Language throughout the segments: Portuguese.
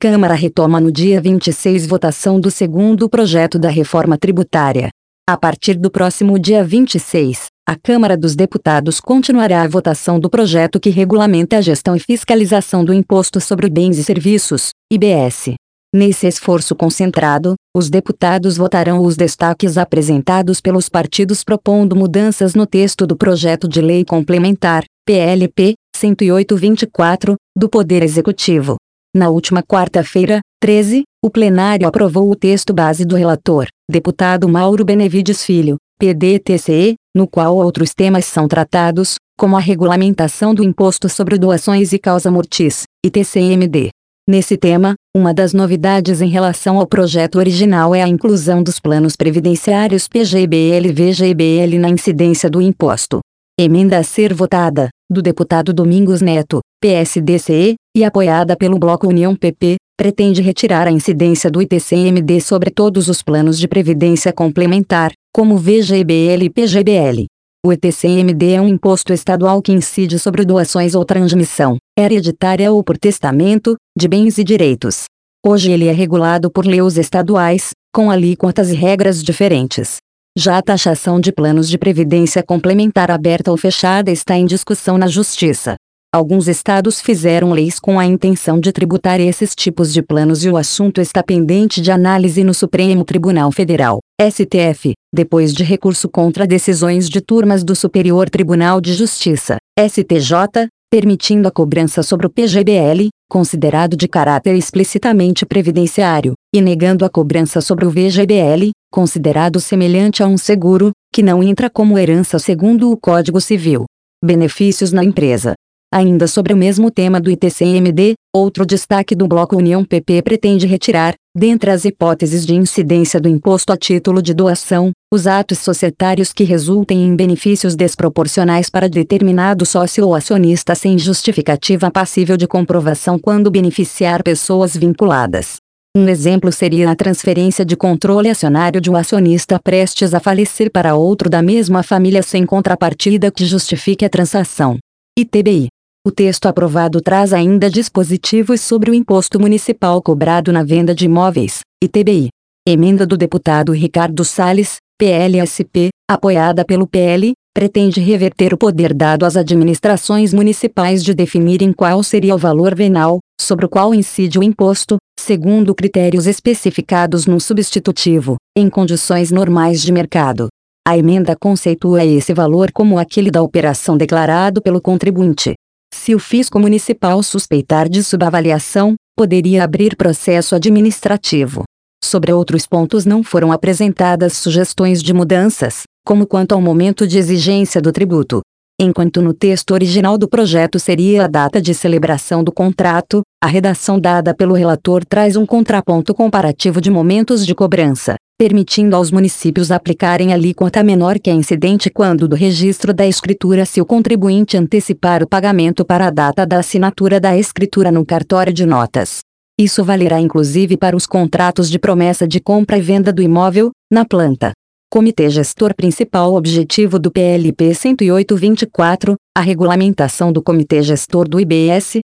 Câmara retoma no dia 26 votação do segundo projeto da reforma tributária. A partir do próximo dia 26, a Câmara dos Deputados continuará a votação do projeto que regulamenta a gestão e fiscalização do Imposto sobre Bens e Serviços, IBS. Nesse esforço concentrado, os deputados votarão os destaques apresentados pelos partidos propondo mudanças no texto do projeto de lei complementar, PLP 108/24, do Poder Executivo. Na última quarta-feira, 13, o plenário aprovou o texto base do relator, deputado Mauro Benevides Filho, PDT-CE, no qual outros temas são tratados, como a regulamentação do Imposto sobre Doações e Causa Mortis, ITCMD. Nesse tema, uma das novidades em relação ao projeto original é a inclusão dos planos previdenciários PGBL e VGBL na incidência do imposto. Emenda a ser votada, do deputado Domingos Neto, PSD-CE, e apoiada pelo Bloco União PP, pretende retirar a incidência do ITCMD sobre todos os planos de previdência complementar, como VGBL e PGBL. O ITCMD é um imposto estadual que incide sobre doações ou transmissão, hereditária ou por testamento, de bens e direitos. Hoje ele é regulado por leis estaduais, com alíquotas e regras diferentes. Já a taxação de planos de previdência complementar aberta ou fechada está em discussão na Justiça. Alguns estados fizeram leis com a intenção de tributar esses tipos de planos e o assunto está pendente de análise no Supremo Tribunal Federal, STF, depois de recurso contra decisões de turmas do Superior Tribunal de Justiça, STJ, permitindo a cobrança sobre o PGBL, considerado de caráter explicitamente previdenciário, e negando a cobrança sobre o VGBL, considerado semelhante a um seguro, que não entra como herança segundo o Código Civil. Benefícios na empresa. Ainda sobre o mesmo tema do ITCMD, outro destaque do Bloco União PP pretende retirar, dentre as hipóteses de incidência do imposto a título de doação, os atos societários que resultem em benefícios desproporcionais para determinado sócio ou acionista sem justificativa passível de comprovação quando beneficiar pessoas vinculadas. Um exemplo seria a transferência de controle acionário de um acionista prestes a falecer para outro da mesma família sem contrapartida que justifique a transação. ITBI. O texto aprovado traz ainda dispositivos sobre o imposto municipal cobrado na venda de imóveis, ITBI. Emenda do deputado Ricardo Salles, PLSP, apoiada pelo PL, pretende reverter o poder dado às administrações municipais de definirem qual seria o valor venal, sobre o qual incide o imposto, segundo critérios especificados no substitutivo, em condições normais de mercado. A emenda conceitua esse valor como aquele da operação declarado pelo contribuinte. Se o fisco municipal suspeitar de subavaliação, poderia abrir processo administrativo. Sobre outros pontos não foram apresentadas sugestões de mudanças, como quanto ao momento de exigência do tributo. Enquanto no texto original do projeto seria a data de celebração do contrato, a redação dada pelo relator traz um contraponto comparativo de momentos de cobrança, permitindo aos municípios aplicarem alíquota menor que a incidente quando do registro da escritura se o contribuinte antecipar o pagamento para a data da assinatura da escritura no cartório de notas. Isso valerá inclusive para os contratos de promessa de compra e venda do imóvel, na planta. Comitê Gestor Principal. Objetivo do PLP 108/24, a regulamentação do Comitê Gestor do IBS,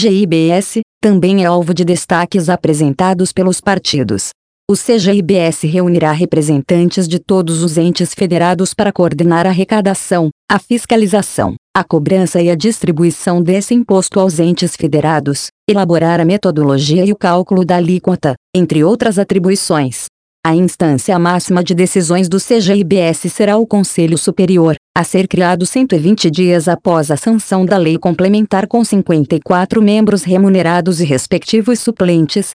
CGIBS, também é alvo de destaques apresentados pelos partidos. O CGIBS reunirá representantes de todos os entes federados para coordenar a arrecadação, a fiscalização, a cobrança e a distribuição desse imposto aos entes federados, elaborar a metodologia e o cálculo da alíquota, entre outras atribuições. A instância máxima de decisões do CGIBS será o Conselho Superior, a ser criado 120 dias após a sanção da lei complementar com 54 membros remunerados e respectivos suplentes,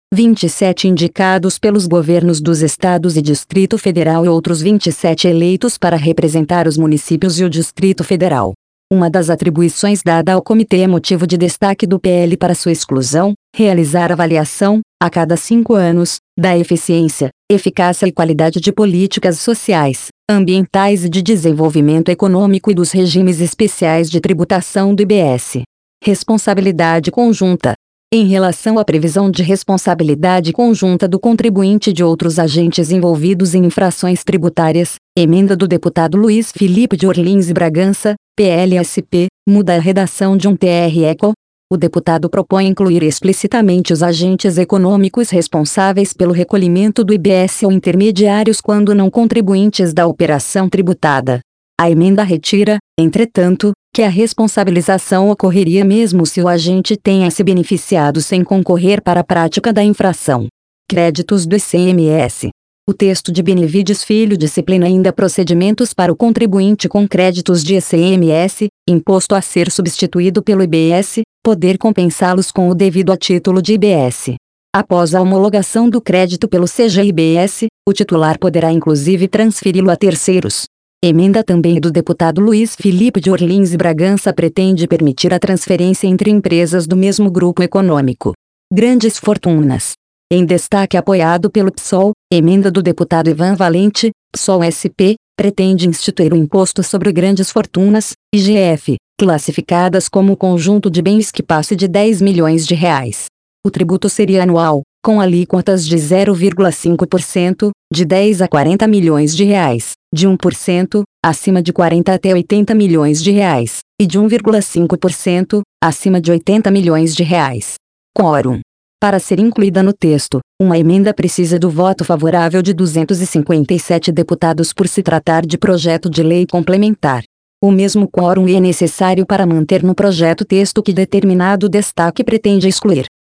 27 indicados pelos governos dos estados e Distrito Federal e outros 27 eleitos para representar os municípios e o Distrito Federal. Uma das atribuições dada ao comitê é motivo de destaque do PL para sua exclusão, realizar avaliação, a cada 5 anos, da eficiência, eficácia e qualidade de políticas sociais, ambientais e de desenvolvimento econômico e dos regimes especiais de tributação do IBS. Responsabilidade conjunta. Em relação à previsão de responsabilidade conjunta do contribuinte e de outros agentes envolvidos em infrações tributárias, emenda do deputado Luiz Felipe de Orlins e Bragança, PLSP, muda a redação de um TR-ECO, O deputado propõe incluir explicitamente os agentes econômicos responsáveis pelo recolhimento do IBS ou intermediários quando não contribuintes da operação tributada. A emenda retira, entretanto, que a responsabilização ocorreria mesmo se o agente tenha se beneficiado sem concorrer para a prática da infração. Créditos do ICMS. O texto de Benevides Filho disciplina ainda procedimentos para o contribuinte com créditos de ICMS, imposto a ser substituído pelo IBS, poder compensá-los com o devido a título de IBS. Após a homologação do crédito pelo CGIBS, o titular poderá inclusive transferi-lo a terceiros. Emenda também do deputado Luiz Felipe de Orlins e Bragança pretende permitir a transferência entre empresas do mesmo grupo econômico. Grandes fortunas. Em destaque apoiado pelo PSOL, emenda do deputado Ivan Valente, PSOL-SP, pretende instituir o Imposto sobre Grandes Fortunas, IGF, classificadas como conjunto de bens que passe de R$ 10 milhões. O tributo seria anual, com alíquotas de 0,5%, de 10 a 40 milhões de reais, de 1%, acima de 40 até 80 milhões de reais, e de 1,5%, acima de 80 milhões de reais. Quórum. Para ser incluída no texto, uma emenda precisa do voto favorável de 257 deputados por se tratar de projeto de lei complementar. O mesmo quórum é necessário para manter no projeto texto que determinado destaque pretende excluir.